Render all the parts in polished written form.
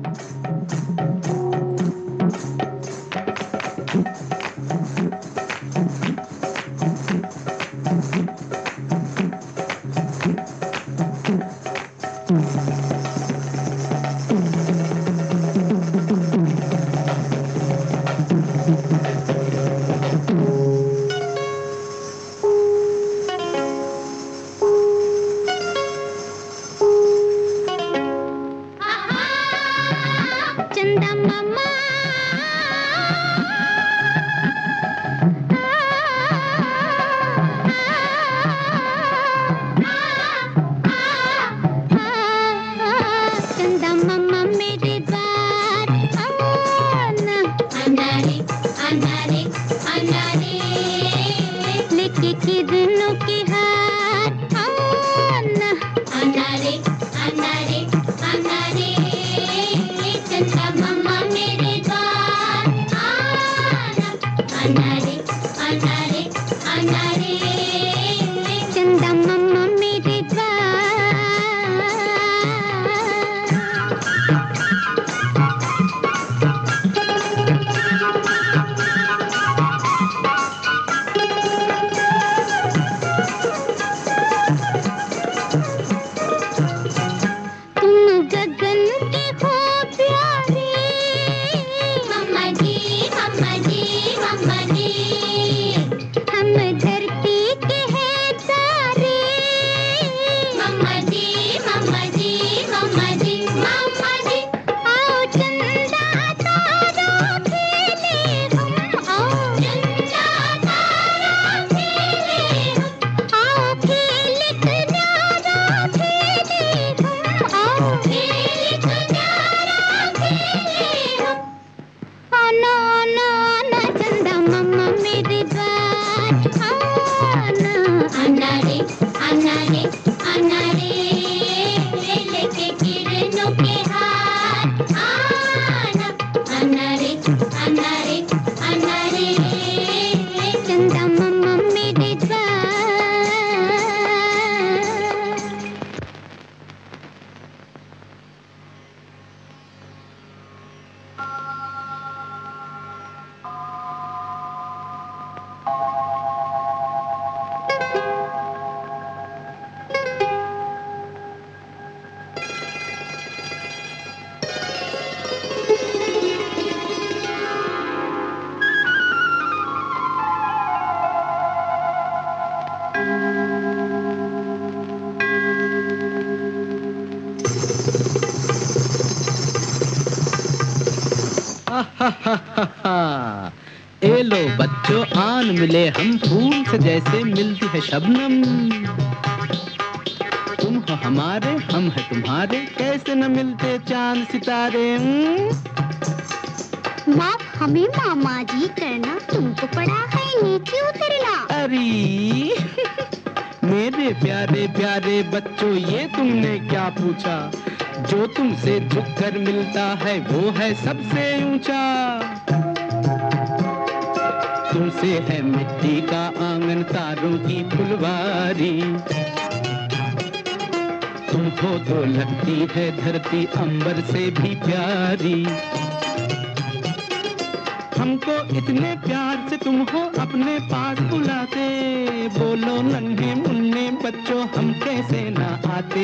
ए लो बच्चों आन मिले हम फूल से जैसे मिलती है शबनम। तुम हो हमारे हम है तुम्हारे कैसे न मिलते चांद सितारे। माफ हमें मामा जी करना तुमको पड़ा है नीचे उतरना। अरे मेरे प्यारे प्यारे बच्चों ये तुमने क्या पूछा। जो तुमसे झुककर मिलता है वो है सबसे ऊंचा। तुमसे है मिट्टी का आंगन तारों की फुलवारी। तुमको तो लगती है धरती अंबर से भी प्यारी। हमको इतने प्यार से तुम हो अपने पास बुलाते। बोलो नन्हे मुन्ने बच्चों हम कैसे ना आते।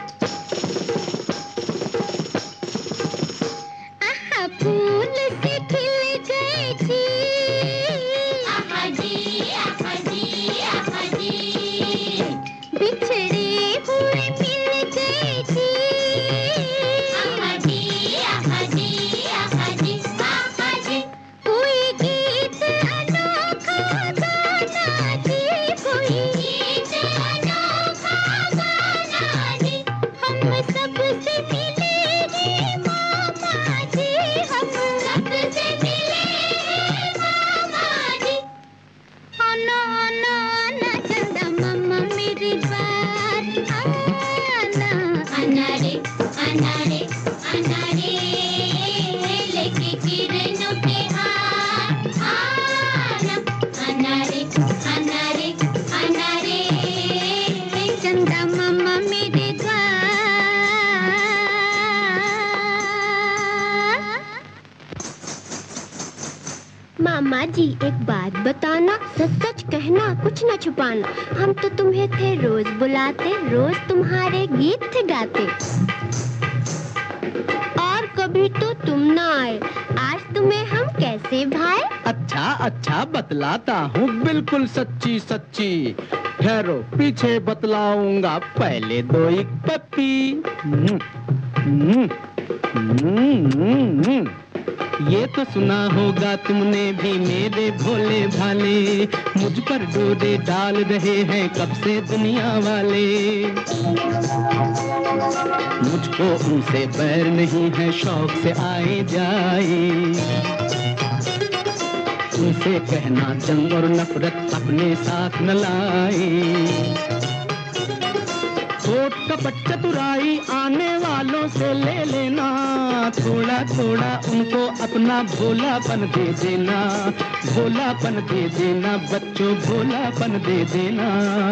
फूल से खिल गए थी बिछड़े हुए मिल गए थे। कोई गीत अनोखा गाना जी, कोई गीत अनोखा गाना जी। हम सबसे मिले हैं मामा जी, हम सबसे मिले हैं मामा जी। आना आना आना चंदा मामा मेरी बात आना। आना रे आना रे आना रे लेके किरणों के हाथ आना। आना रे आना रे आना रे चंदा मामा मेरे द्वार। मामा जी एक बात बताना, सच सच कहना, कुछ न छुपाना। हम तो तुम्हें थे रोज बुलाते, रोज तुम्हारे गीत थे गाते, और कभी तो तुम ना आए, आज तुम्हें हम कैसे भाए? अच्छा अच्छा बतलाता हूँ, बिल्कुल सच्ची सच्ची। ठहरो पीछे बतलाऊंगा, पहले दो एक पप्पी। ये तो सुना होगा तुमने भी मेरे भोले भाले, मुझ पर डोरे डाल रहे हैं कब से दुनिया वाले। मुझको उनसे बैर नहीं है, शौक से आए जाए। उनसे कहना जंग और नफरत अपने साथ न लाए। होठ कपट चतुराई आने वालों से ले लेना, थोड़ा थोड़ा उनको अपना भोलापन दे देना, भोलापन दे देना बच्चों, भोलापन दे देना।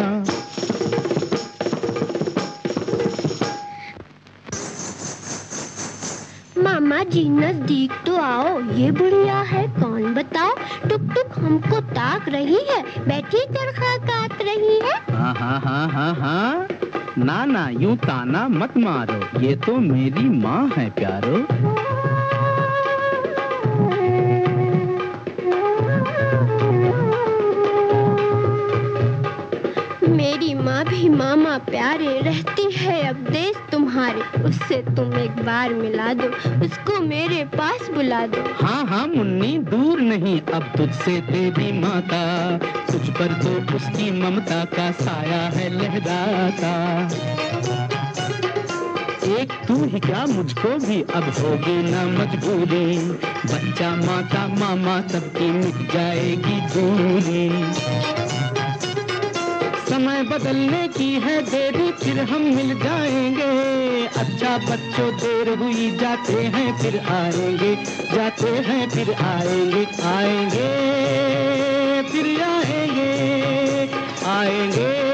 मामा जी नजदीक तो आओ, ये बुढ़िया है कौन बताओ? टुक टुक हमको ताक रही है, बैठी चरखा काट रही है। हाँ हाँ हाँ हाँ हाँ, ना ना यूं ताना मत मारो, ये तो मेरी माँ है प्यारो। मेरी माँ भी मामा प्यारे, रहती है अब देश तुम्हारे। उससे तुम एक बार मिला दो, उसको मेरे पास बुला दो। हाँ हाँ मुन्नी दूर नहीं अब तुझसे तेरी माता, तुझ पर तो उसकी ममता का साया है लहराता। एक तू ही क्या मुझको भी अब होगी ना मजबूरी, बच्चा माता मामा सबकी मिट जाएगी दूरी। समय बदलने की है देरी, फिर हम मिल जाएंगे। अच्छा बच्चों देर हुई, जाते हैं फिर आएंगे, जाते हैं फिर आएंगे, आएंगे फिर आएंगे, आएंगे।